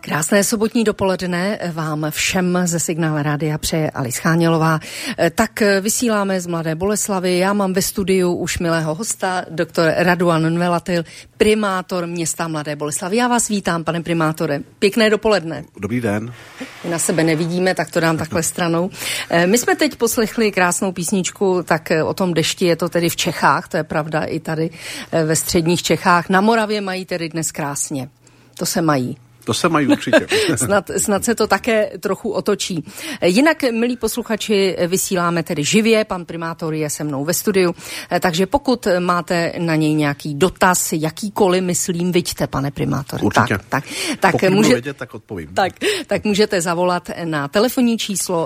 Krásné sobotní dopoledne vám všem ze Signál Rádia přeje Alice Chánělová. Tak vysíláme z Mladé Boleslavi. Já mám ve studiu už milého hosta, doktor Radovan Nvelatil, primátor města Mladé Boleslavi. Já vás vítám, pane primátore. Pěkné dopoledne. Dobrý den. My na sebe nevidíme, tak to dám takhle stranou. My jsme teď poslechli krásnou písničku, tak o tom dešti, je to tedy v Čechách, to je pravda, i tady ve středních Čechách. Na Moravě mají tedy dnes krásně. To se mají. To se mají určitě. Snad se to také trochu otočí. Jinak, milí posluchači, vysíláme tedy živě, pan primátor je se mnou ve studiu, takže pokud máte na něj nějaký dotaz, jakýkoliv, myslím, viďte, pane primátore. Určitě. Tak pokud budu vědět, tak odpovím. Tak můžete zavolat na telefonní číslo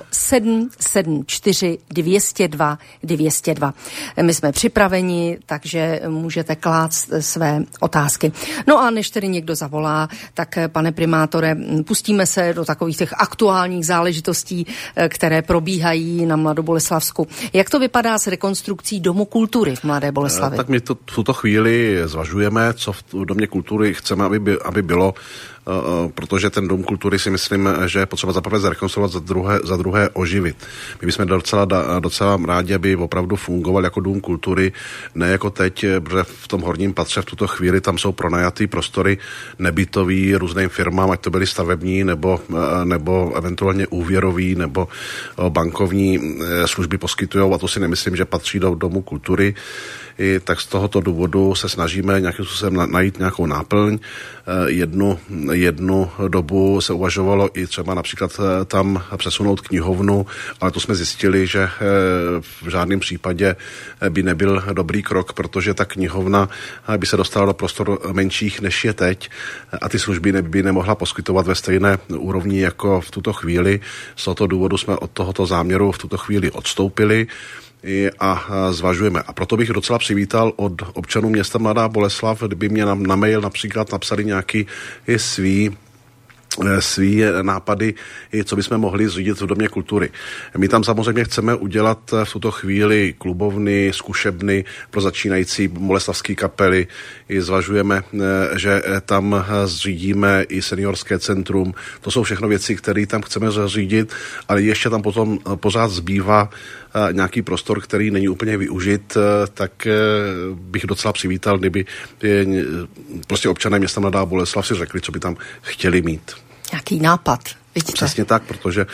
774 202 202. My jsme připraveni, takže můžete klást své otázky. No a než tedy někdo zavolá, tak pane primátore, pustíme se do takových těch aktuálních záležitostí, které probíhají na Mladoboleslavsku. Jak to vypadá s rekonstrukcí Domu kultury v Mladé Boleslavi? Tak my to v tuto chvíli zvažujeme, co v Domě kultury chceme, aby bylo, protože ten Dům kultury si myslím, že je potřeba zaprvé zrekonstruovat, za druhé oživit. My bychom docela rádi, aby opravdu fungoval jako Dům kultury, ne jako teď, protože v tom horním patře v tuto chvíli tam jsou pronajatý prostory nebytový různým firmám, ať to byly stavební nebo eventuálně úvěrový nebo bankovní služby poskytujou, a to si nemyslím, že patří do Domu kultury. Tak z tohoto důvodu se snažíme nějakým způsobem najít nějakou náplň. Jednu dobu se uvažovalo i třeba například tam přesunout knihovnu, ale to jsme zjistili, že v žádném případě by nebyl dobrý krok, protože ta knihovna by se dostala do prostor menších, než je teď, a ty služby by nemohla poskytovat ve stejné úrovni jako v tuto chvíli. Z tohoto důvodu jsme od tohoto záměru v tuto chvíli odstoupili a zvažujeme. A proto bych docela přivítal od občanů města Mladá Boleslav, kdyby mě na mail například napsali nějaký svý nápady, co bychom mohli zřídit v Domě kultury. My tam samozřejmě chceme udělat v tuto chvíli klubovny, zkušebny pro začínající boleslavské kapely. Zvažujeme, že tam zřídíme i seniorské centrum. To jsou všechno věci, které tam chceme zřídit, ale ještě tam potom pořád zbývá nějaký prostor, který není úplně využit, tak bych docela přivítal, kdyby prostě občané města Mladá Boleslav si řekli, co by tam chtěli mít. Nějaký nápad. Vidíte? Přesně tak, protože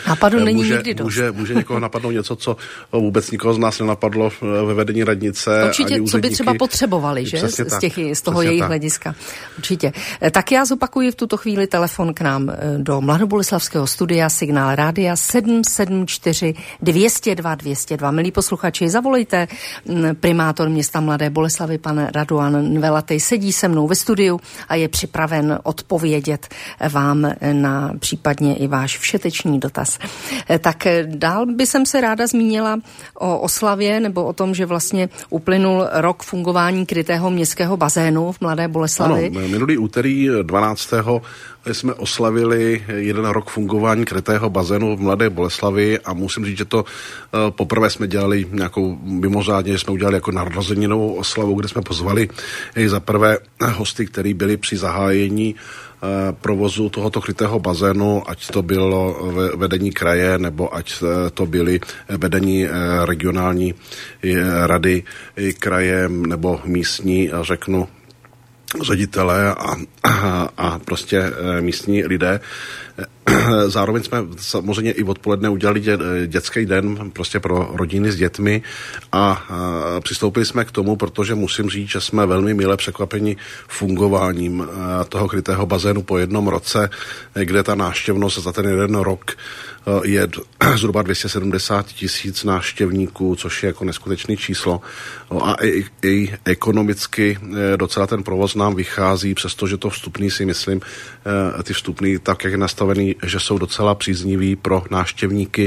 může někoho napadnout něco, co vůbec nikoho z nás nenapadlo ve vedení radnice. Určitě, co by třeba potřebovali, že? Z toho jejich hlediska. Určitě. Tak já zopakuji v tuto chvíli telefon k nám do Mladoboleslavského studia Signál Rádia 774 202 202. Milí posluchači, zavolejte. Primátor města Mladé Boleslavy, pan Radovan Nvelatil, sedí se mnou ve studiu a je připraven odpovědět vám na případně i váš všetečný dotaz. Tak dál by jsem se ráda zmínila o oslavě nebo o tom, že vlastně uplynul rok fungování krytého městského bazénu v Mladé Boleslavi. Ano, minulý úterý 12. jsme oslavili 1 rok fungování krytého bazénu v Mladé Boleslavi a musím říct, že to poprvé jsme dělali nějakou mimořádně, jsme udělali jako narozeninovou oslavu, kde jsme pozvali za prvé hosty, kteří byli při zahájení provozu tohoto krytého bazénu, ať to bylo vedení kraje, nebo ať to byly vedení regionální rady kraje, nebo místní, řeknu, ředitelé a prostě místní lidé. Zároveň jsme samozřejmě i odpoledne udělali dětský den prostě pro rodiny s dětmi a přistoupili jsme k tomu, protože musím říct, že jsme velmi milé překvapeni fungováním toho krytého bazénu po jednom roce, kde ta návštěvnost za ten jeden rok je zhruba 270 000 návštěvníků, což je jako neskutečné číslo. A i ekonomicky docela ten provoz nám vychází, přestože to vstupný si myslím, ty vstupný tak, jak je nastavený, že jsou docela příznivý pro návštěvníky,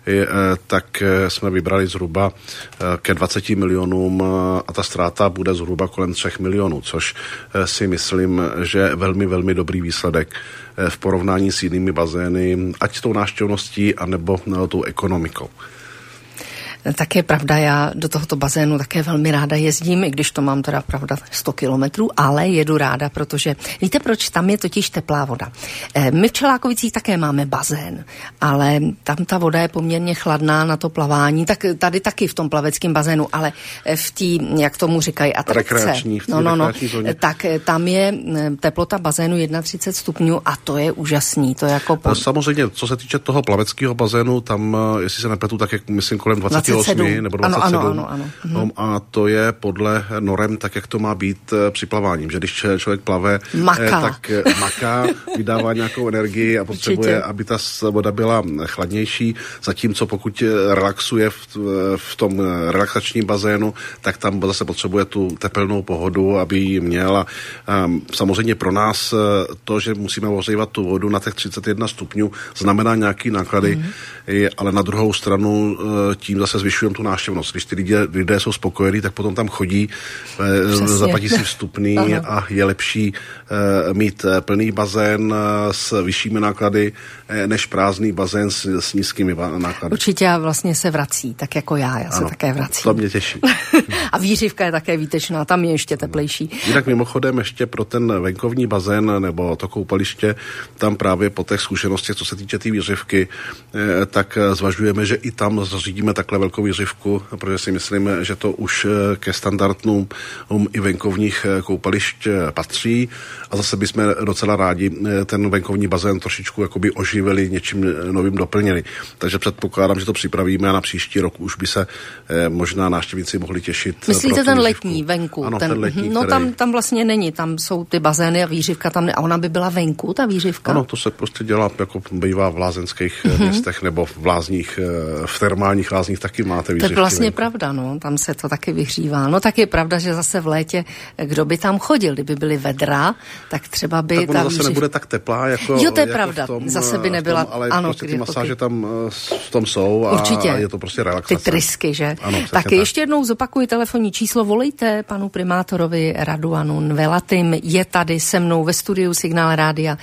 tak jsme vybrali zhruba ke 20 milionům a ta ztráta bude zhruba kolem 3 milionů, což si myslím, že je velmi, velmi dobrý výsledek v porovnání s jinými bazény, ať s tou návštěvností, anebo tou ekonomikou. Tak je pravda, já do tohoto bazénu také velmi ráda jezdím, i když to mám teda pravda 100 kilometrů, ale jedu ráda, protože víte proč? Tam je totiž teplá voda. My v Čelákovicích také máme bazén, ale tam ta voda je poměrně chladná na to plavání, tak tady taky v tom plaveckém bazénu, ale v té, jak tomu říkají, atrakce. Rekreační zóně. Tak tam je teplota bazénu 31 stupňů a to je úžasný. To je jako samozřejmě, co se týče toho plaveckého bazénu, tam, jestli se nepletu, tak jak myslím kolem 28 nebo 27. Ano. A to je podle norem tak, jak to má být při plavání. Že když člověk plave, tak maká, vydává nějakou energii a potřebuje, aby ta voda byla chladnější, zatímco pokud relaxuje v tom relaxačním bazénu, tak tam zase potřebuje tu tepelnou pohodu, aby ji měl. A samozřejmě pro nás to, že musíme ohřívat tu vodu na těch 31 stupňů, znamená nějaký náklady, ale na druhou stranu tím zase zvyšujeme tu návštěvnost. Když ty lidé jsou spokojení, tak potom tam chodí, zaplatí si vstupný a je lepší mít plný bazén s vyššími náklady, než prázdný bazén s nízkými náklady. Určitě a vlastně se vrací, tak jako já se také vracím. To mě těší. A výřivka je také výtečná, tam je ještě teplejší. Jinak mimochodem ještě pro ten venkovní bazén nebo to koupaliště, tam právě po těch zkušenostech, co se týče té výřivky, tak zvažujeme, že i tam zařídíme takhle velkou výřivku, protože si myslím, že to už ke standardům i venkovních koupališť patří a zase bychom docela rádi ten venkovní bazén trošičku jakoby oživili, něčím novým doplnili. Takže předpokládám, že to připravíme a na příští rok už by se možná návštěvníci mohli těšit. Myslíte ten letní venku? Ano, ten letní, no tam vlastně není, tam jsou ty bazény a výřivka tam a ona by byla venku, ta výřivka? Ano, to se prostě dělá, jako bývá v lázeňských městech nebo v lázních, v termálních lázních taky máte výřivky. To je vlastně pravda, no, tam se to taky vyhřívá. No tak je pravda, že zase v létě, kdo by tam chodil, kdyby byly vedra, tak třeba by tak tam zase nebude tak teplá, jako jo, to je jako pravda, zase by nebyla, ale ano, prostě ty masáže tam v tom jsou a je to prostě relaxace. Ty trysky, že? Ano, tak ještě jednou zopakuji telefonní číslo, volejte panu primátorovi Raduanu Nvelatim, je tady se mnou ve studiu Signál Rádia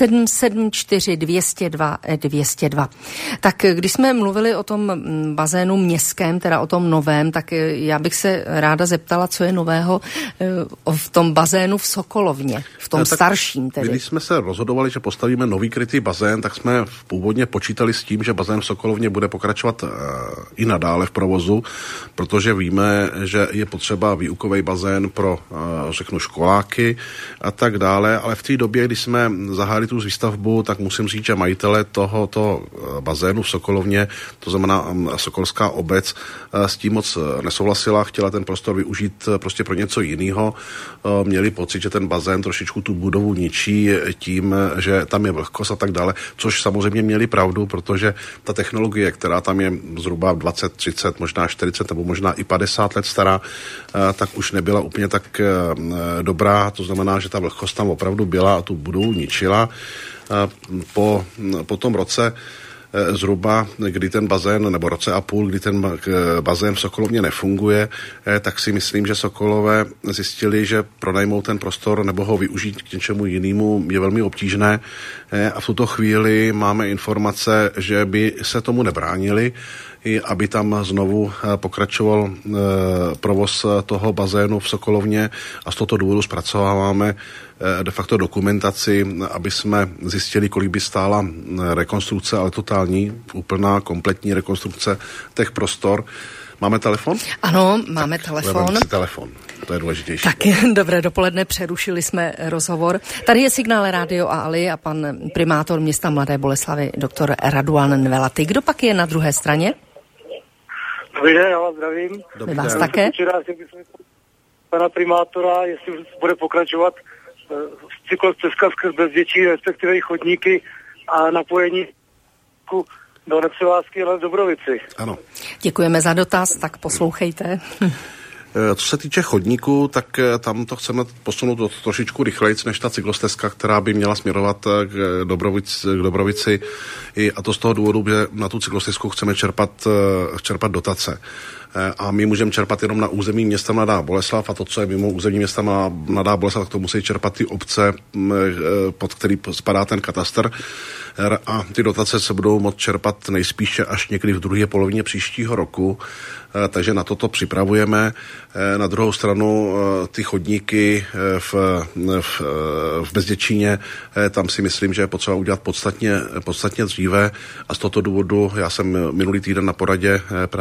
774 202 202. Tak když jsme mluvili o tom bazénu městském, teda o tom novém, tak já bych se ráda zeptala, co je nového v tom bazénu v Sokolovně, v tom starším tedy. Když jsme se rozhodovali, že postavíme nový krytý bazén, tak jsme původně počítali s tím, že bazén v Sokolovně bude pokračovat i nadále v provozu, protože víme, že je potřeba výukový bazén pro, řeknu, školáky a tak dále, ale v té době, když jsme zahájili tu výstavbu, tak musím říct, že majitele tohoto bazénu v Sokolovně, to znamená sokolská obec, s tím moc nesouhlasila, chtěla ten prostor využít prostě pro něco jiného. Měli pocit, že ten bazén trošičku tu budovu ničí tím, že tam je vlhkost a tak dále, což samozřejmě měli pravdu, protože ta technologie, která tam je zhruba 20, 30, možná 40 nebo možná i 50 let stará, tak už nebyla úplně tak dobrá. To znamená, že ta vlhkost tam opravdu byla a tu budovu ničila. Po tom roce zhruba, kdy ten bazén, nebo roce a půl, kdy ten bazén v Sokolovně nefunguje, tak si myslím, že Sokolové zjistili, že pronajmout ten prostor nebo ho využít k něčemu jinému je velmi obtížné a v tuto chvíli máme informace, že by se tomu nebránili, aby tam znovu pokračoval provoz toho bazénu v Sokolovně a z tohoto důvodu zpracováváme de facto dokumentaci, aby jsme zjistili, kolik by stála rekonstrukce, ale totální, úplná, kompletní rekonstrukce těch prostor. Máme telefon? Ano, máme telefon. Telefon. To je důležitější. Tak, dobré dopoledne, přerušili jsme rozhovor. Tady je Signál Rádio a Ali a pan primátor města Mladé Boleslavi, doktor Raduan Nvelatim. Kdo pak je na druhé straně? Dobrý den, já vás zdravím. My vás také. Včera jsem pana primátora, jestli bude pokračovat cyklostezka skrz Bezděčí, respektive i chodníky a napojení do Nepřevázky a na Dobrovici. Ano. Děkujeme za dotaz, tak poslouchejte. Co se týče chodníků, tak tam to chceme posunout trošičku rychlejc než ta cyklostezka, která by měla směrovat k Dobrovici. A to z toho důvodu, že na tu cyklostezku chceme čerpat dotace. A my můžeme čerpat jenom na území města Mladá Boleslav a to, co je mimo území města Mladá Boleslav, tak to musí čerpat ty obce, pod který spadá ten katastr. a ty dotace se budou moct čerpat nejspíše až někdy v druhé polovině příštího roku, takže na toto připravujeme. Na druhou stranu ty chodníky v Bezděčíně, tam si myslím, že je potřeba udělat podstatně dříve a z tohoto důvodu já jsem minulý týden na poradě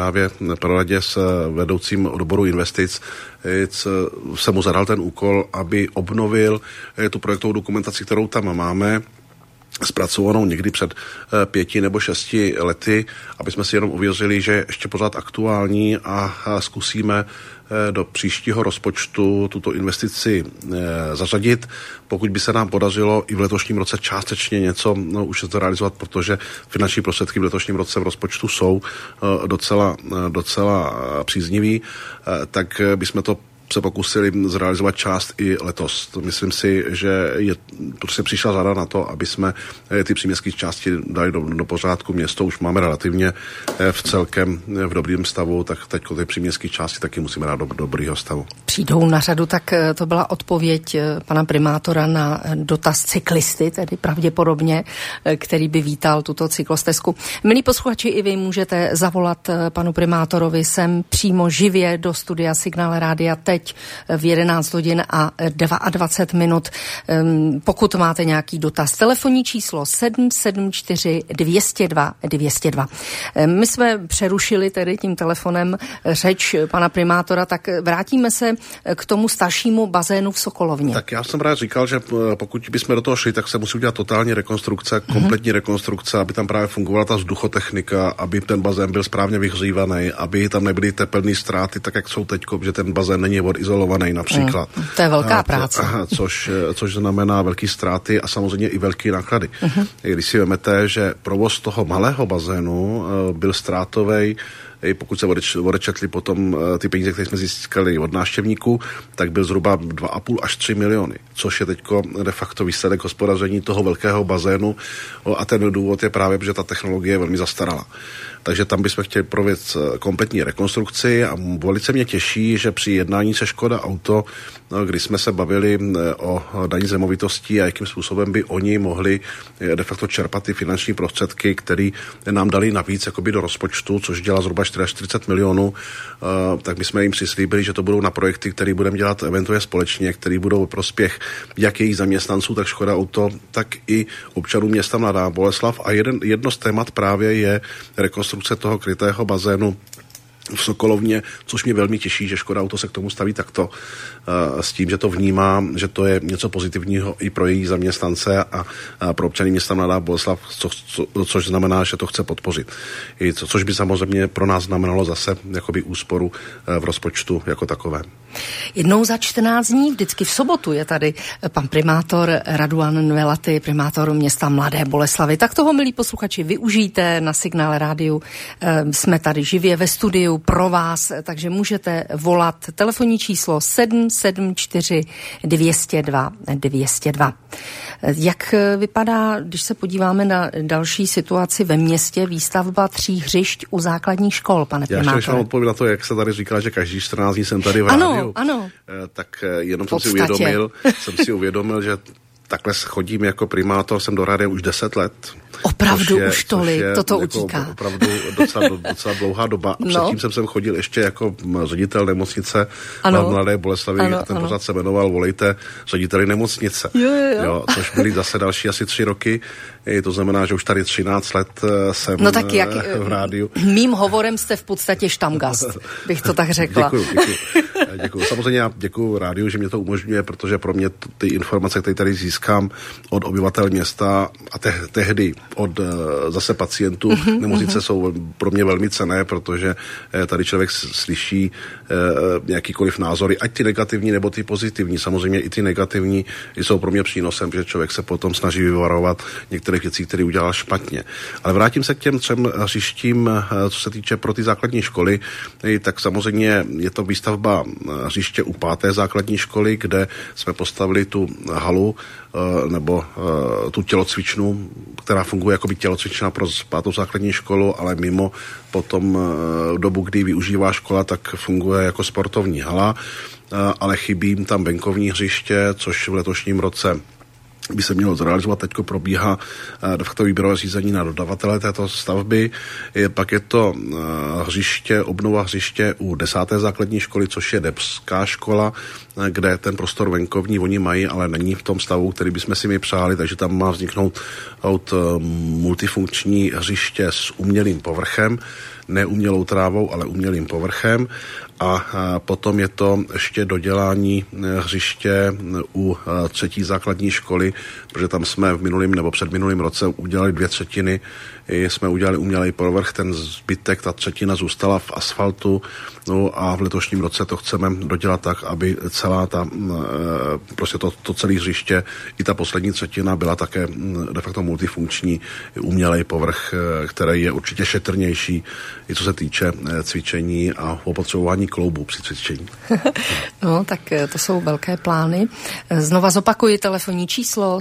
s vedoucím odboru investic jsem mu zadal ten úkol, aby obnovil tu projektovou dokumentaci, kterou tam máme, zpracovanou někdy před 5 nebo 6 lety, aby jsme si jenom uvěřili, že je ještě pořád aktuální a zkusíme do příštího rozpočtu tuto investici zařadit. Pokud by se nám podařilo i v letošním roce částečně něco už zrealizovat, protože finanční prostředky v letošním roce v rozpočtu jsou docela příznivý, tak bychom to se pokusili zrealizovat část i letos. Myslím si, že prostě přišla řada na to, aby jsme ty příměstské části dali do pořádku. Město už máme relativně v dobrým stavu, tak teď ty příměstské části taky musíme dát do dobrýho stavu. Přijdou na řadu, tak to byla odpověď pana primátora na dotaz cyklisty, tedy pravděpodobně, který by vítal tuto cyklostezku. Milí posluchači, i vy můžete zavolat panu primátorovi sem přímo živě do studia Signál Rádia teď v 11 hodin a 22 minut. Pokud máte nějaký dotaz, telefonní číslo 774 202 202. My jsme přerušili tedy tím telefonem řeč pana primátora, tak vrátíme se k tomu staršímu bazénu v Sokolovně. Tak já jsem právě říkal, že pokud bychom do toho šli, tak se musí udělat totální rekonstrukce, kompletní rekonstrukce, aby tam právě fungovala ta vzduchotechnika, aby ten bazén byl správně vyhřívaný, aby tam nebyly tepelné ztráty, tak jak jsou teď, že ten bazén není odizolovaný například. To je velká práce. Což znamená velké ztráty a samozřejmě i velké náklady. Když si vezmete, že provoz toho malého bazénu byl ztrátovej, pokud se odečetli potom ty peníze, které jsme získali od návštěvníků, tak byl zhruba 2,5 až 3 miliony, což je teďko de facto výsledek hospodaření toho velkého bazénu a ten důvod je právě, že ta technologie je velmi zastaralá. Takže tam bychom chtěli provést kompletní rekonstrukci a velice mě těší, že při jednání se Škoda Auto, kdy jsme se bavili o daní z nemovitostí a jakým způsobem by oni mohli de facto čerpat ty finanční prostředky, které nám dali navíc jakoby do rozpočtu, což dělá zhruba 40 milionů, tak my jsme jim přislíbili, že to budou na projekty, které budeme dělat eventuálně společně, které budou ve prospěch jak jejich zaměstnanců, tak Škoda Auto, tak i občanů města Mladá Boleslav. A jedno z témat právě je rekonstrukce toho krytého bazénu v Sokolovně, což mě velmi těší, že Škoda Auto se k tomu staví takto s tím, že to vnímá, že to je něco pozitivního i pro její zaměstnance a pro občany města Mladá Boleslav, což znamená, že to chce podpořit. Což by samozřejmě pro nás znamenalo zase jakoby úsporu v rozpočtu jako takové. Jednou za 14 dní, vždycky v sobotu, je tady pan primátor Raduan Nvelaty, primátor města Mladé Boleslavy. Tak toho, milí posluchači, využijte na Signál Rádiu. Jsme tady živě ve studiu pro vás, takže můžete volat telefonní číslo 774 202 202. Jak vypadá, když se podíváme na další situaci ve městě, výstavba 3 hřišť u základních škol, pane primátore? Já ještě odpověď na to, jak se tady říká, že každý 14 dní jsem tady v rádiu. Ano. Tak jenom jsem si uvědomil, že takhle chodím jako primátor, jsem do rádia už 10 let. Opravdu už tolik, toto jako utíká. Opravdu docela dlouhá doba. No. Předtím jsem sem chodil ještě jako ředitel nemocnice v Mladé Boleslavi a ten pořád se jmenoval Volejte řediteli nemocnice. Jo, což byly zase další asi 3 roky. To znamená, že už tady 13 let jsem v rádiu. Mým hovorem jste v podstatě štamgast, bych to tak řekla. Děkuju. Samozřejmě já děkuju rádiu, že mě to umožňuje, protože pro mě ty informace, které tady získám od obyvatel města a tehdy od zase pacientů nemocnice jsou pro mě velmi cenné, protože tady člověk slyší jakýkoliv názory, ať ty negativní nebo ty pozitivní. Samozřejmě i ty negativní jsou pro mě přínosem, že člověk se potom snaží vyvarovat některé věcí, které udělal špatně. Ale vrátím se k těm 3 hřištím, co se týče pro ty základní školy, tak samozřejmě je to výstavba hřiště u 5. základní školy, kde jsme postavili tu halu nebo tu tělocvičnu, která funguje jako by tělocvična pro 5. základní školu, ale mimo potom dobu, kdy využívá škola, tak funguje jako sportovní hala, ale chybí tam venkovní hřiště, což v letošním roce by se mělo zrealizovat. Teďko probíhá de facto výběrové řízení na dodavatele této stavby. Pak je to obnova hřiště u 10. základní školy, což je Debská škola, kde ten prostor venkovní oni mají, ale není v tom stavu, který bychom si my přáli, takže tam má vzniknout multifunkční hřiště s umělým povrchem, ne umělou trávou, ale umělým povrchem. A potom je to ještě dodělání hřiště u 3. základní školy, protože tam jsme v minulém nebo předminulém roce udělali 2/3, jsme udělali umělej povrch, ten zbytek, ta 1/3 zůstala v asfaltu, no a v letošním roce to chceme dodělat tak, aby celá ta, prostě to celé hřiště, i ta poslední 1/3 byla také de facto multifunkční umělej povrch, který je určitě šetrnější, i co se týče cvičení a opotřebování kloubů při cvičení. No, tak to jsou velké plány. Znova zopakuji telefonní číslo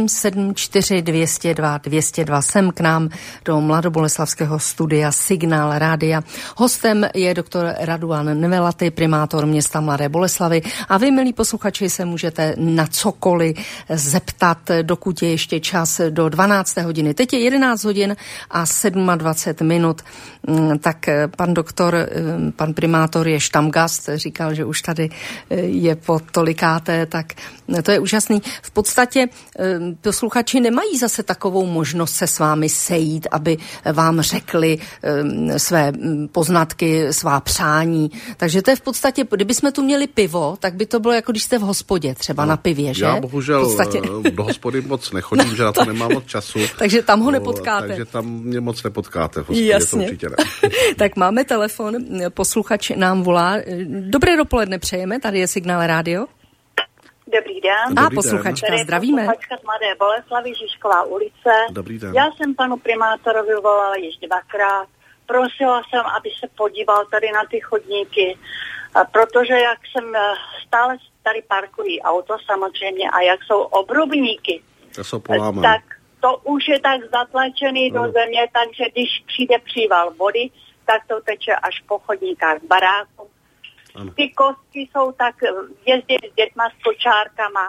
774 202 202 sem k nám do Mladoboleslavského studia Signál Rádia. Hostem je doktor Raduan Nevelaty, primátor města Mladé Boleslavi, a vy, milí posluchači, se můžete na cokoliv zeptat, dokud je ještě čas do 12. hodiny. Teď je 11 hodin a 27 minut, tak pan doktor, pan primátor je štamgast, říkal, že už tady je po tolikáté, tak to je úžasný. V podstatě posluchači nemají zase takovou možnost se s vámi sejít, aby vám řekli své poznatky, svá přání. Takže to je v podstatě, kdybychom tu měli pivo, tak by to bylo jako když jste v hospodě, třeba na pivě, že? Já bohužel do hospody moc nechodím, že na to nemám moc času. Takže tam ho nepotkáte. Takže tam mě moc nepotkáte v hospodě, jasně. To určitě ne. Tak máme telefon, posluchač nám volá. Dobré dopoledne přejeme, tady je Signál Rádio. Dobrý den. A posluchačka, zdravíme. Posluchačka z Mladé Boleslavy, Žižková ulice. Dobrý den. Já jsem panu primátorovi volala již 2krát. Prosila jsem, aby se podíval tady na ty chodníky, protože jak jsem stále tady parkují auto samozřejmě a jak jsou obrubníky, to jsou polámané, tak to už je tak zatlačený do země, takže když přijde příval vody, tak to teče až po chodníkách baráku. Ano. Ty kostky jsou tak, jezdit s dětma s kočárkama,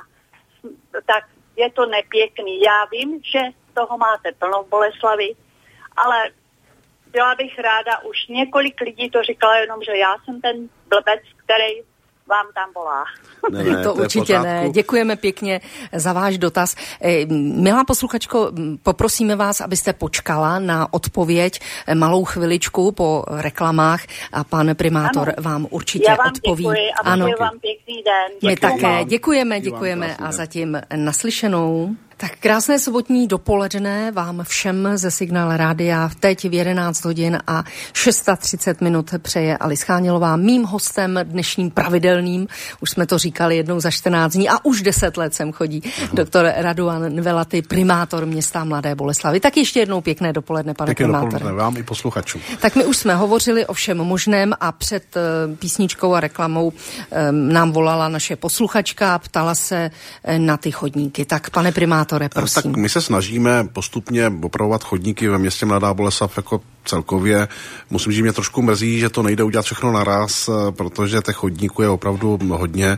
tak je to nepěkný. Já vím, že toho máte plno v Boleslavi, ale byla bych ráda, už několik lidí to říkalo jenom, že já jsem ten blbec, který vám tam volá. Ne, to určitě ne. Děkujeme pěkně za váš dotaz. Milá posluchačko, poprosíme vás, abyste počkala na odpověď malou chviličku po reklamách a pan primátor vám určitě odpoví. Děkuji a přeji vám pěkný den. My také děkujeme a zatím naslyšenou. Tak krásné sobotní dopoledne vám všem ze Signál Rádia. Teď v 11 hodin a 630 minut přeje Alice Chánělová. Mým hostem dnešním pravidelným, už jsme to říkali jednou za 14 dní a už 10 let sem chodí doktor Raduan Nevelaty, primátor města Mladé Boleslavy. Tak ještě jednou pěkné dopoledne, pane primátore. Pěkné dopoledne vám i posluchačům. Tak my už jsme hovořili o všem možném a před písničkou a reklamou nám volala naše posluchačka a ptala se na ty chodníky. Tak pane primátore, prosím. Tak my se snažíme postupně opravovat chodníky ve městě Mladá Boleslav jako celkově. Musím říct, že mě trošku mrzí, že to nejde udělat všechno naraz, protože těch chodníků je opravdu hodně,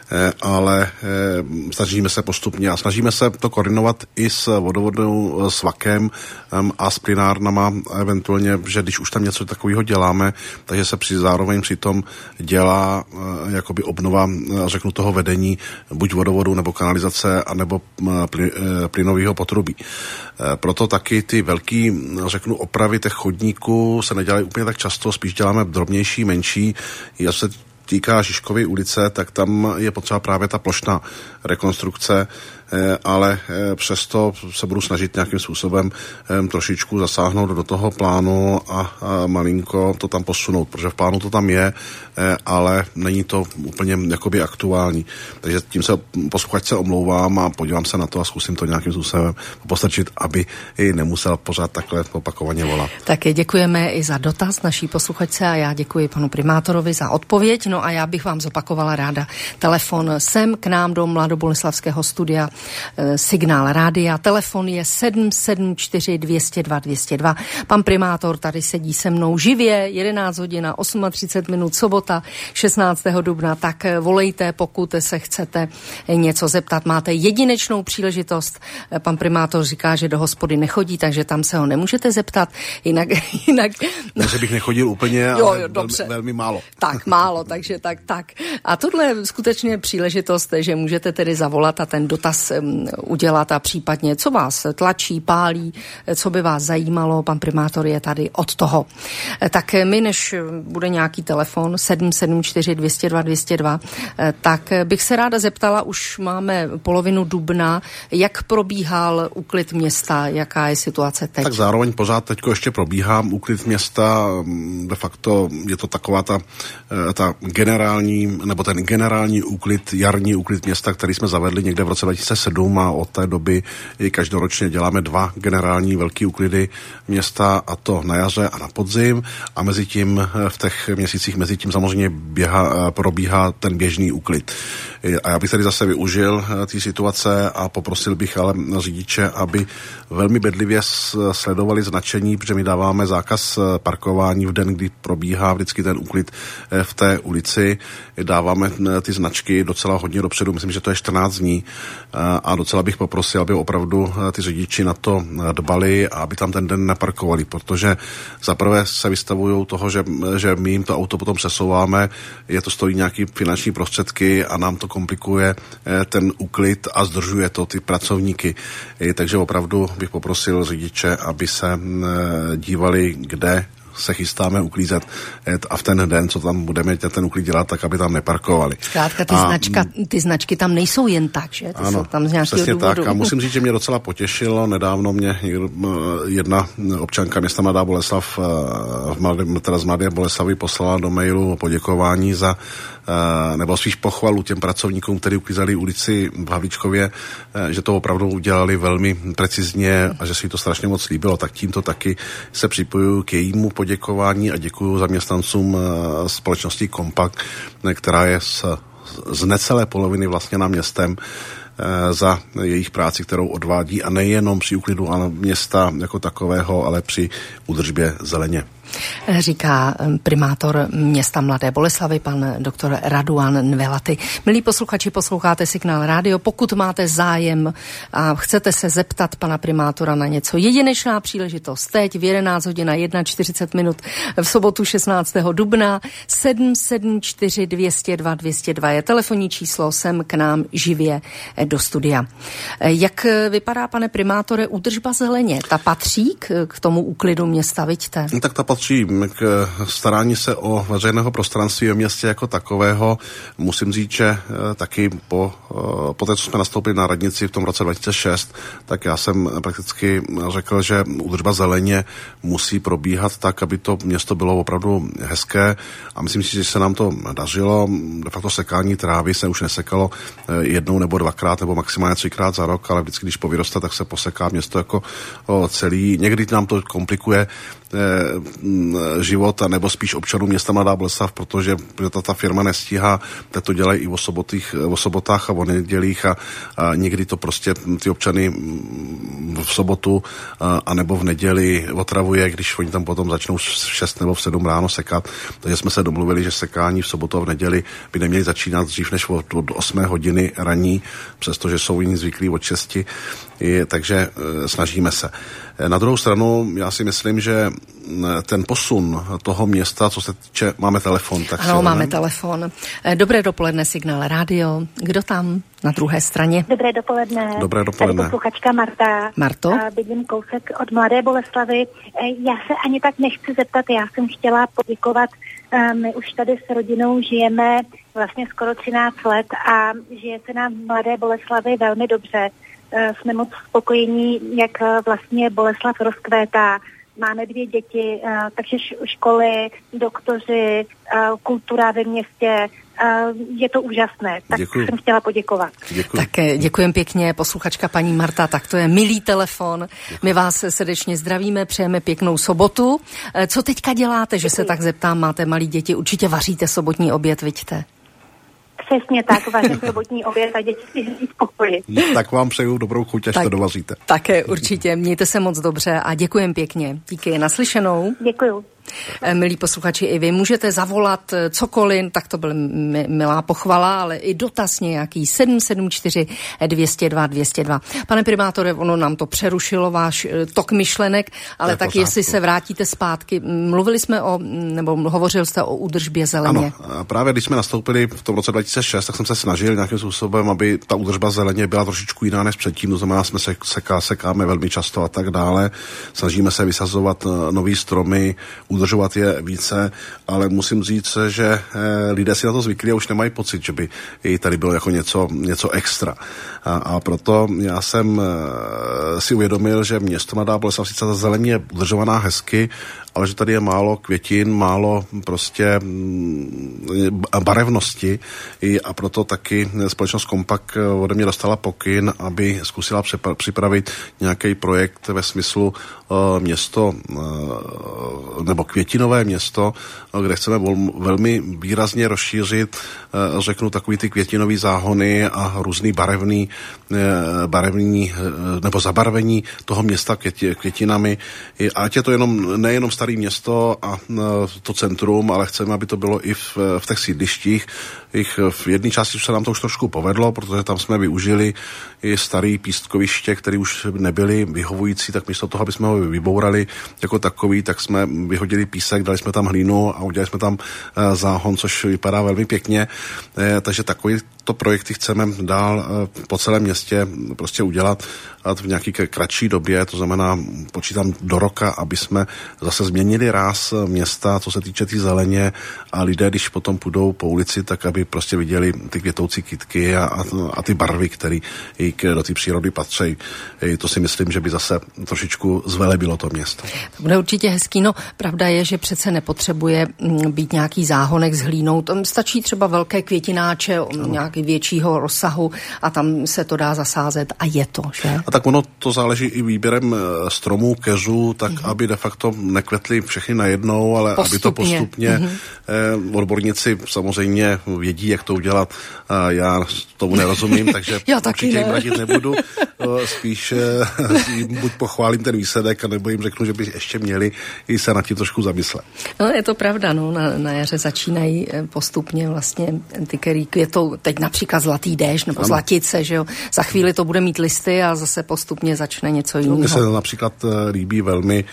ale snažíme se postupně a snažíme se to koordinovat i s vodovodnou svakem a s plynárnama, eventuálně, že když už tam něco takového děláme, takže se zároveň přitom dělá jakoby obnova, řeknu, toho vedení, buď vodovodu nebo kanalizace, anebo plynového potrubí. Proto taky ty velký, řeknu, opravy těch chodníků se nedělají úplně tak často, spíš děláme drobnější, menší. Já se týká Žižkovy ulice, tak tam je potřeba právě ta plošná rekonstrukce, ale přesto se budu snažit nějakým způsobem trošičku zasáhnout do toho plánu a malinko to tam posunout, protože v plánu to tam je, ale není to úplně jakoby aktuální. Takže tím se posluchačce omlouvám a podívám se na to a zkusím to nějakým způsobem postačit, aby i nemusel pořád takhle opakovaně volat. Také děkujeme i za dotaz naší posluchačce a já děkuji panu primátorovi za odpověď. No a já bych vám zopakovala ráda telefon sem k nám do Mladoboleslavského studia Signál rádia. Telefon je 774 202 202. Pan primátor tady sedí se mnou živě, 11 hodin 38 minut, sobota 16. dubna, tak volejte, pokud se chcete něco zeptat. Máte jedinečnou příležitost. Pan primátor říká, že do hospody nechodí, takže tam se ho nemůžete zeptat. Jinak... Ne, že bych nechodil úplně, ale velmi málo. Tak, málo, takže tak. A tohle je skutečně příležitost, že můžete tedy zavolat a ten dotaz udělat a případně, co vás tlačí, pálí, co by vás zajímalo. Pan primátor je tady od toho. Tak my, než bude nějaký telefon 774 202 202, tak bych se ráda zeptala, už máme polovinu dubna, jak probíhal úklid města, jaká je situace teď? Tak zároveň pořád teďko ještě probíhá úklid města, de facto je to taková ta generální, nebo ten generální úklid, jarní úklid města, který jsme zavedli někde v roce 2007 a od té doby i každoročně děláme 2 generální velký úklidy města, a to na jaře a na podzim, a mezi tím v těch měsících mezi tím samozřejmě probíhá ten běžný úklid. A já bych tady zase využil té situace a poprosil bych ale řidiče, aby velmi bedlivě sledovali značení, protože my dáváme zákaz parkování v den, kdy probíhá vždycky ten úklid v té ulici. Dáváme ty značky docela hodně dopředu, myslím, že to je 14 dní, a docela bych poprosil, aby opravdu ty řidiči na to dbali a aby tam ten den neparkovali, protože zaprvé se vystavují toho, že my jim to auto potom přesouváme, to stojí nějaký finanční prostředky a nám to komplikuje ten úklid a zdržuje to ty pracovníky. Takže opravdu bych poprosil řidiče, aby se dívali, kde se chystáme uklízet a v ten den, co tam budeme ten úklid dělat, tak aby tam neparkovali. Zkrátka ty značky tam nejsou jen tak, že? Ty jsou tam z nějakého důvodu. Tak. A musím říct, že mě docela potěšilo. Nedávno mě jedna občanka města Mladá Boleslav z Mladé Boleslavy poslala do mailu poděkování za nebo spíš pochvalu těm pracovníkům, kteří uklízeli ulici v Havlíčkově, že to opravdu udělali velmi precizně a že si to strašně moc líbilo. Tak tímto taky se připojuju k jejímu poděkování a děkuju zaměstnancům společnosti Kompakt, která je z necelé poloviny vlastně na městem, za jejich práci, kterou odvádí, a nejenom při úklidu města jako takového, ale při údržbě zeleně. Říká primátor města Mladé Boleslavy, pan doktor Raduan Nvelaty. Milí posluchači, posloucháte Signál rádio. Pokud máte zájem a chcete se zeptat pana primátora na něco, jedinečná příležitost teď v 11 hodin 41 minut v sobotu 16. dubna 774 202 202 je telefonní číslo sem k nám živě do studia. Jak vypadá, pane primátore, údržba zeleně? Ta patří k tomu úklidu města, vidíte? Tak ta patří k starání se o veřejného prostranství ve městě jako takového. Musím říct, že taky po té, co jsme nastoupili na radnici v tom roce 2006, tak já jsem prakticky řekl, že údržba zeleně musí probíhat tak, aby to město bylo opravdu hezké, a myslím si, že se nám to dařilo. De facto sekání trávy se už nesekalo jednou nebo dvakrát nebo maximálně 3krát za rok, ale vždycky, když povyroste, tak se poseká město jako celý. Někdy nám to komplikuje život, nebo spíš občanů města Mladá Boleslav, protože ta firma nestíhá, tak to dělají i o sobotách a o nedělích a někdy to prostě ty občany v sobotu a nebo v neděli otravuje, když oni tam potom začnou v 6 nebo v 7 ráno sekat. Takže jsme se domluvili, že sekání v sobotu a v neděli by neměli začínat dřív než od 8 hodiny ranní, přestože jsou jiní zvyklí od 6, takže snažíme se. Na druhou stranu, já si myslím, že ten posun toho města, co se týče, máme telefon. Tak ano, máme telefon. Dobré dopoledne, Signál rádio. Kdo tam na druhé straně? Dobré dopoledne. Dobré dopoledne. Tady posluchačka Marta. Marto? Bydlím kousek od Mladé Boleslavy. Já se ani tak nechci zeptat, já jsem chtěla poděkovat. My už tady s rodinou žijeme vlastně skoro 13 let a žije se nám v Mladé Boleslavi velmi dobře. Jsme moc spokojení, jak vlastně Boleslav rozkvétá. Máme 2 děti, takže školy, doktoři, kultura ve městě. Je to úžasné. Tak děkuji. Jsem chtěla poděkovat. Děkuji. Tak děkujem pěkně, posluchačka paní Marta, tak to je milý telefon. Děkuji. My vás srdečně zdravíme, přejeme pěknou sobotu. Co teďka děláte, že se tak zeptám, máte malí děti, určitě vaříte sobotní oběd, vidíte? Přesně tak, vařím sobotní oběd a děti si jdí v pokoji. Tak vám přeju dobrou chuť, až to dovaříte. Také určitě, mějte se moc dobře a děkujem pěkně. Díky, naslyšenou. Děkuju. Milí posluchači, i vy můžete zavolat cokoliv, tak to byla milá pochvala, ale i dotaz nějaký 774 202 202. Pane primátore, ono nám to přerušilo, váš tok myšlenek, ale tak jestli se vrátíte zpátky. Mluvili jsme nebo hovořil jste o údržbě zeleně. Ano, a právě když jsme nastoupili v tom roce 2006, tak jsem se snažil nějakým způsobem, aby ta údržba zeleně byla trošičku jiná než předtím, to znamená, jsme sekáme velmi často a tak dále. Snažíme se vysazovat nový stromy, udržovat je více, ale musím říct, že lidé si na to zvykli a už nemají pocit, že by tady bylo jako něco extra. A proto já jsem si uvědomil, že město Mladá Boleslav sice ta zelení je udržovaná hezky, ale že tady je málo květin, málo prostě barevnosti a proto taky společnost Kompak ode mě dostala pokyn, aby zkusila připravit nějaký projekt ve smyslu město nebo květinové město, kde chceme velmi výrazně rozšířit, řeknu, takový ty květinové záhony a různý barevní nebo zabarvení toho města květinami. Ať je to nejenom staré město a to centrum, ale chceme, aby to bylo i v těch sídlištích. V jedné části se nám to už trošku povedlo, protože tam jsme využili i starý pístkoviště, které už nebyly vyhovující, tak místo toho, aby jsme ho vybourali jako takový, tak jsme vyhodili písek, dali jsme tam hlínu a udělali jsme tam záhon, což vypadá velmi pěkně. Takže takovýto projekty chceme dál po celém městě prostě udělat v nějaké kratší době, to znamená počítám do roka, aby jsme zase změnili ráz města, co se týče té zeleně a lidé, když potom půjdou po ulici, tak aby prostě viděli ty květoucí kytky a ty barvy, které do té přírody patří. To si myslím, že by zase trošičku zvelebilo to město. To bude určitě hezký. No, pravda je, že přece nepotřebuje být nějaký záhonek s hlínou. Tam stačí třeba velké květináče nějaký většího rozsahu a tam se to dá zasázet a je to, že? A tak ono to záleží i výběrem stromů, keřů, tak aby de facto nekvetly všechny najednou, ale aby to postupně odborníci samozřejmě vědí, jak to udělat. Já tomu nerozumím, takže určitě jim radit nebudu. Spíš buď pochválím ten výsledek, nebo jim řeknu, že by ještě měli i se nad tím trošku zamyslet. No, je to pravda, no. Na jaře začínají postupně vlastně ty, který květou, teď například zlatý déšť nebo zlatice, že jo. Za chvíli to bude mít listy a zase postupně začne něco jiného. Mně se například líbí velmi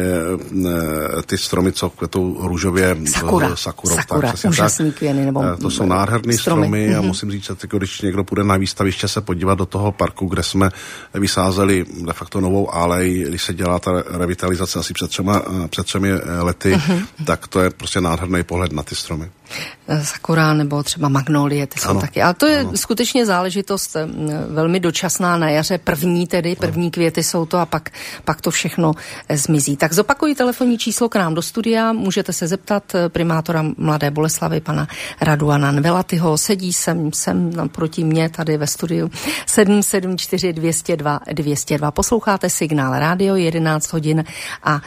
ty stromy, co květou růžově. Sakura, úžasný kvěny. Nebo to jsou nádherný stromy a musím říct, že když někdo půjde na výstaviště se podívat do toho parku, kde jsme vysázeli de facto novou alej, když se dělá ta revitalizace asi před třemi lety, tak to je prostě nádherný pohled na ty stromy. Sakura nebo třeba magnolie, ty jsou taky. Ale to je skutečně záležitost velmi dočasná na jaře. První květy jsou to a pak to všechno zmizí. Tak zopakuji telefonní číslo k nám do studia. Můžete se zeptat primátora Mladé Boleslavy, pana Raduana Nvelatyho. Sedí sem naproti mě tady ve studiu 774 202 202. Posloucháte Signál rádio, 11 hodin a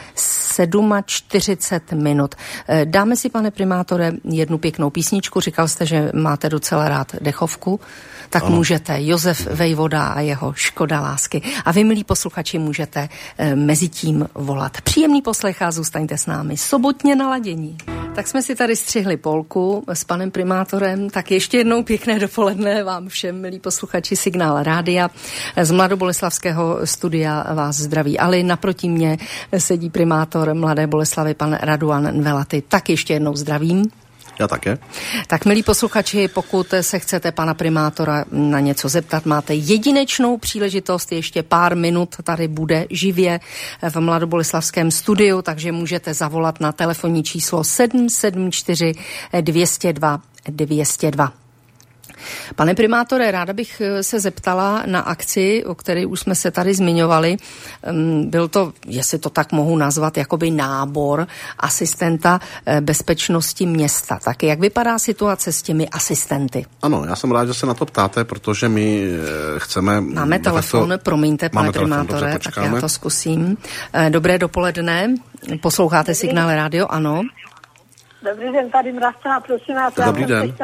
47 minut. Dáme si, pane primátore, jednu pěknou písničku. Říkal jste, že máte docela rád dechovku, tak můžete. Josef Vejvoda a jeho Škoda lásky. A vy, milí posluchači, můžete mezi tím volat. Příjemný poslech a zůstaňte s námi sobotně naladění. Tak jsme si tady střihli polku s panem primátorem, tak ještě jednou pěkné dopoledne vám všem, milí posluchači Signál rádia. Z Mladoboleslavského studia vás zdraví Ali, naproti mě sedí primátor Mladé Boleslavy, pan Raduan Nvelaty. Tak ještě jednou zdravím. Já také. Tak, milí posluchači, pokud se chcete pana primátora na něco zeptat, máte jedinečnou příležitost, ještě pár minut tady bude živě v Mladoboleslavském studiu, takže můžete zavolat na telefonní číslo 774 202 202. Pane primátore, ráda bych se zeptala na akci, o které už jsme se tady zmiňovali. Byl to, jestli to tak mohu nazvat, jakoby nábor asistenta bezpečnosti města. Tak jak vypadá situace s těmi asistenty? Ano, já jsem rád, že se na to ptáte, protože my chceme... Máme telefon, promiňte, pane primátore, tak já to zkusím. Dobré dopoledne, posloucháte Signál rádio, ano. Dobrý den, tady Mrazca, prosím vás. Dobrý den.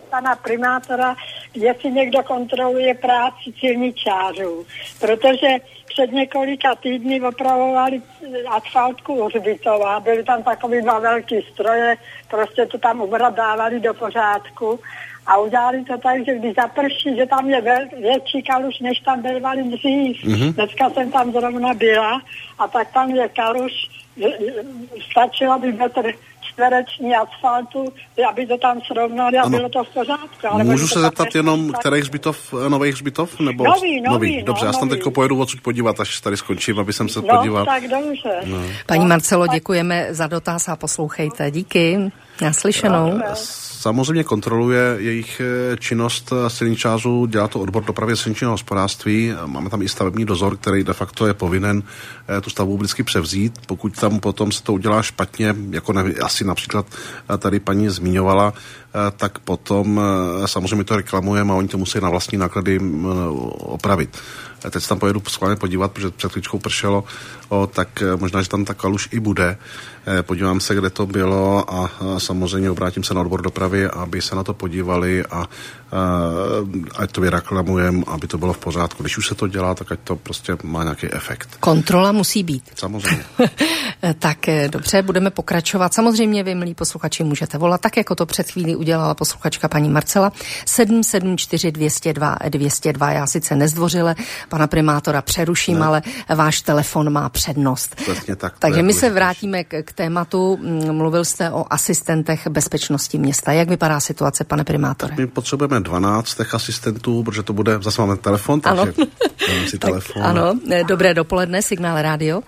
pana primátora, jestli někdo kontroluje práci silničářů, protože před několika týdny opravovali asfaltku u Hřbitova, byly tam takový dva velký stroje, prostě to tam dávali do pořádku a udělali to tak, že když zaprší, že tam je větší kaluž, než tam bývali dřív. Dneska jsem tam zrovna byla a tak tam je kaluž, stačilo by metr čtvereční asfaltu, aby to tam srovnali a bylo to v pořádku. Ale můžu se zeptat jenom, kterých hřbitov, nových hřbitov? Nebo nový. Dobře, já se tam teď pojedu odsud podívat, až tady skončím, aby jsem se podíval. Tak dobře. No. Paní Marcelo, děkujeme za dotaz a poslouchejte. Díky. Naslyšenou. Samozřejmě kontroluje jejich činnost silničářů, dělá to odbor dopravy silničního hospodářství. Máme tam i stavební dozor, který de facto je povinen tu stavbu vždycky převzít. Pokud tam potom se to udělá špatně, jako asi například tady paní zmiňovala, tak potom samozřejmě to reklamujeme a oni to musí na vlastní náklady opravit. Teď se tam pojedu schválně podívat, protože před chvíličkou pršelo, tak možná, že tam ta kaluž i bude. Podívám se, kde to bylo a samozřejmě obrátím se na odbor dopravy, aby se na to podívali a ať to vyreklamujeme, aby to bylo v pořádku. Když už se to dělá, tak ať to prostě má nějaký efekt. Kontrola musí být. Samozřejmě. Tak dobře, budeme pokračovat. Samozřejmě vy, milí posluchači, můžete volat, tak jako to před chvílí udělala posluchačka paní Marcela. 774 202 202. Já sice nezdvořile pana primátora přeruším, ale váš telefon má přednost. Takže my se vrátíme k tématu. Mluvil jste o asistentech bezpečnosti města. Jak vypadá situace, pane primátore? Tak my potřebujeme 12 asistentů, protože to bude, zase máme telefon, takže máme si telefon. Ano, dobré dopoledne, Signál Rádio.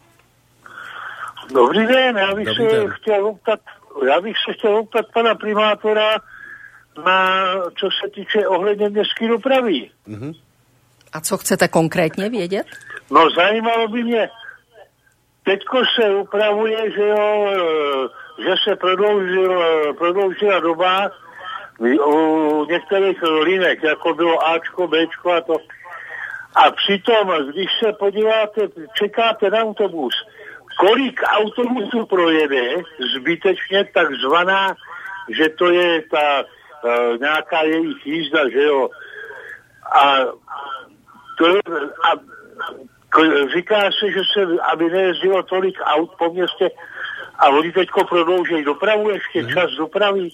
Dobrý den, já bych se chtěl optat pana primátora na, co se týče ohledně městské dopravy. A co chcete konkrétně vědět? No, zajímalo by mě, teďko se upravuje, že jo, že se prodloužila doba u některých linek, jako bylo Ačko, Bčko a to. A přitom, když se podíváte, čekáte na autobus, kolik autobusů projede zbytečně takzvaná, že to je ta nějaká jejich jízda, že jo. A říká se, že se, aby nejezdilo tolik aut po městě a oni teďko prodlouží dopravu, ještě čas dopravy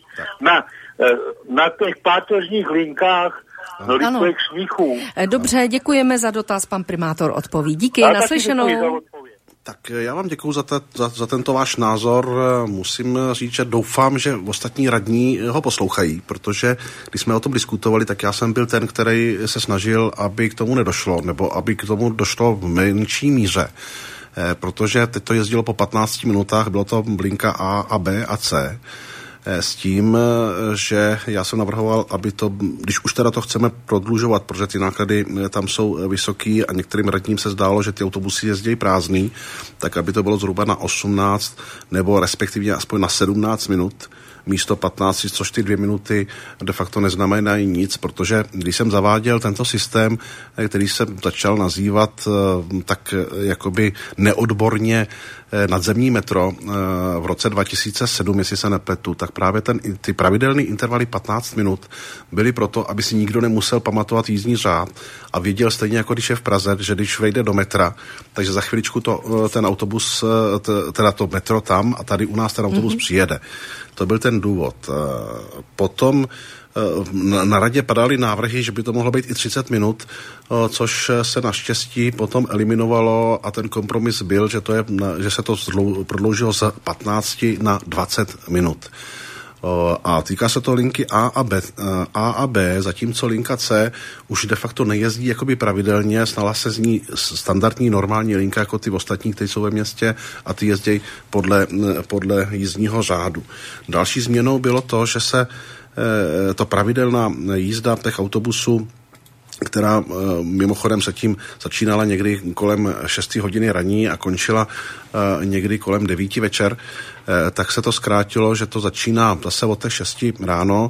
na těch páteřních linkách rychlých smíchů. Dobře, děkujeme za dotaz, pan primátor odpoví. Díky, naslyšenou. Tak já vám děkuju za tento váš názor. Musím říct, že doufám, že ostatní radní ho poslouchají, protože když jsme o tom diskutovali, tak já jsem byl ten, který se snažil, aby k tomu nedošlo, nebo aby k tomu došlo v menší míře. Protože teď to jezdilo po 15 minutách, bylo to linka A a B a C. S tím, že já jsem navrhoval, aby to, když už teda to chceme prodlužovat, protože ty náklady tam jsou vysoký a některým radním se zdálo, že ty autobusy jezdí prázdný, tak aby to bylo zhruba na 18 nebo respektive aspoň na 17 minut místo 15, což ty 2 minuty de facto neznamenají nic, protože když jsem zaváděl tento systém, který se začal nazývat tak jakoby neodborně nadzemní metro v roce 2007, jestli se nepletu, tak právě ty pravidelné intervaly 15 minut byly proto, aby si nikdo nemusel pamatovat jízdní řád a věděl stejně jako když je v Praze, že když vejde do metra, takže za chviličku ten autobus, teda to metro tam a tady u nás ten autobus přijede. To byl ten důvod. Potom na radě padaly návrhy, že by to mohlo být i 30 minut, což se naštěstí potom eliminovalo a ten kompromis byl, že se to prodloužilo z 15 na 20 minut. A týká se to linky A a B, zatímco linka C už de facto nejezdí jakoby pravidelně, stala se z ní standardní normální linka jako ty ostatní, které jsou ve městě a ty jezdí podle jízdního řádu. Další změnou bylo to, že se to pravidelná jízda těch autobusů, která mimochodem se tím začínala někdy kolem 6 hodiny raní a končila někdy kolem 9 večer, tak se to zkrátilo, že to začíná zase od těch 6 ráno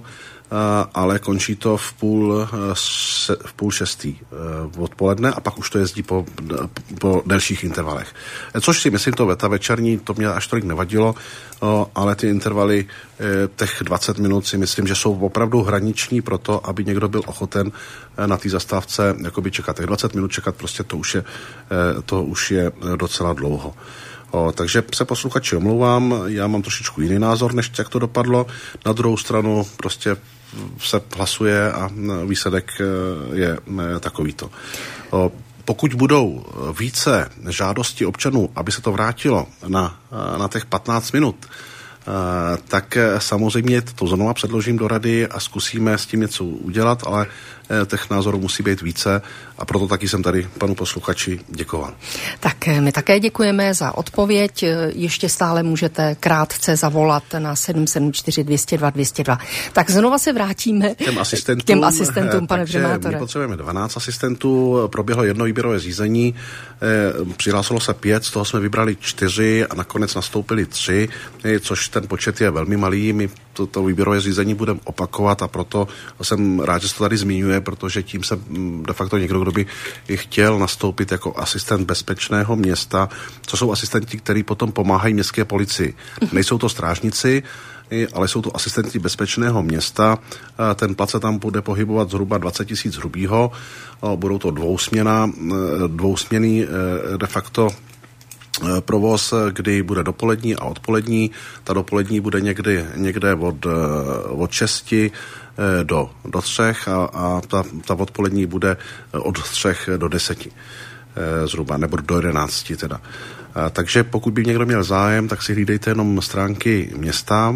ale končí to v půl šestý odpoledne a pak už to jezdí po delších intervalech. Což si myslím, to ta večerní, to mě až tolik nevadilo, ale ty intervaly těch 20 minut si myslím, že jsou opravdu hraniční pro to, aby někdo byl ochoten na té zastávce jakoby čekat. Těch 20 minut čekat prostě to už je docela dlouho. Takže se posluchači omlouvám, já mám trošičku jiný názor, než jak to dopadlo. Na druhou stranu prostě se hlasuje a výsledek je takovýto. Pokud budou více žádosti občanů, aby se to vrátilo na těch 15 minut, tak samozřejmě to znovu předložím do rady a zkusíme s tím něco udělat, ale těch názorů musí být více a proto taky jsem tady panu posluchači děkoval. Tak my také děkujeme za odpověď. Ještě stále můžete krátce zavolat na 774 202 202. Tak znova se vrátíme k těm asistentům, pane primátore. My potřebujeme 12 asistentů, proběhlo jedno výběrové řízení, přihlásilo se 5, z toho jsme vybrali 4 a nakonec nastoupili 3, což ten počet je velmi malý. My to výběrové řízení budeme opakovat a proto jsem rád, že se to tady zmiňuje, protože tím se de facto někdo, kdo by chtěl nastoupit jako asistent bezpečného města, co jsou asistenti, kteří potom pomáhají městské policii. Nejsou to strážníci, ale jsou to asistenti bezpečného města. Ten plat se tam bude pohybovat zhruba 20 000 hrubýho. Budou to dvousměnný de facto provoz, kdy bude dopolední a odpolední. Ta dopolední bude někde od 6 do 3 a ta odpolední bude od 3 do 10 zhruba, nebo do 11 teda. Takže pokud by někdo měl zájem, tak si hlídejte jenom stránky města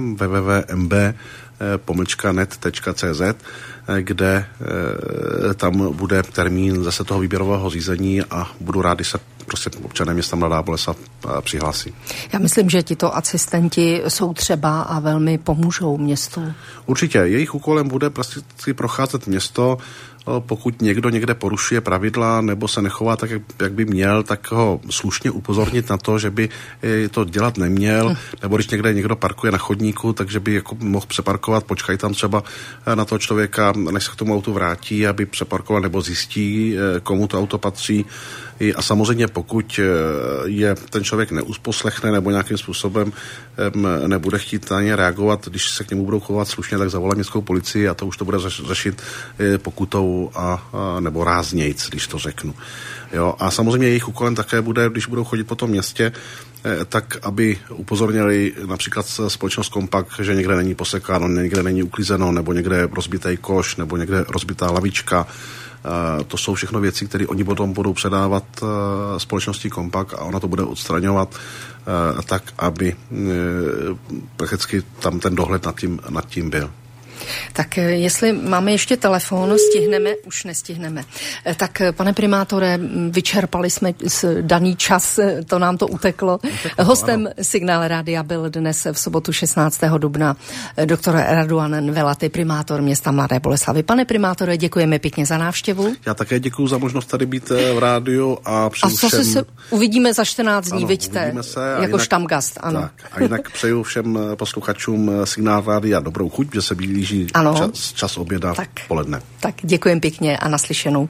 www.mb.net.cz, kde tam bude termín zase toho výběrového řízení a budu rád, když se prostě občané města Mladá Boleslav přihlásí. Já myslím, že tito asistenti jsou třeba a velmi pomůžou městu. Určitě. Jejich úkolem bude prostě procházet město. Pokud někdo někde porušuje pravidla nebo se nechová tak, jak by měl, tak ho slušně upozornit na to, že by to dělat neměl, nebo když někdo parkuje na chodníku, takže by jako mohl přeparkovat, počkají tam třeba na toho člověka, než se k tomu autu vrátí, aby přeparkoval nebo zjistí, komu to auto patří. A samozřejmě pokud je ten člověk neusposlechne nebo nějakým způsobem nebude chtít na ně reagovat, když se k němu budou chovat slušně, tak zavolá městskou policii a to už to bude řešit pokutou a nebo ráznějc, když to řeknu. Jo? A samozřejmě jejich úkolem také bude, když budou chodit po tom městě, tak aby upozornili například společnost Kompakt, že někde není posekáno, někde není uklízeno, nebo někde je rozbitý koš, nebo někde rozbitá lavička. To jsou všechno věci, které oni potom budou předávat společnosti Kompakt a ona to bude odstraňovat tak, aby prakticky tam ten dohled nad tím byl. Tak jestli máme ještě telefon, stihneme, už nestihneme. Tak pane primátore, vyčerpali jsme daný čas, to nám to uteklo. Hostem Signál Rádia byl dnes v sobotu 16. dubna doktor Raduan Velaty, primátor města Mladé Boleslavi. Pane primátore, děkujeme pěkně za návštěvu. Já také děkuji za možnost tady být v rádiu a přeju všem... se uvidíme za 14 dní, vidíte, jako štamgast. Ano. Tak, a jinak přeju všem posluchačům Signál Rádia dobrou chuť, že se blíží čas oběda poledne. Tak děkujem pěkně a naslyšenou.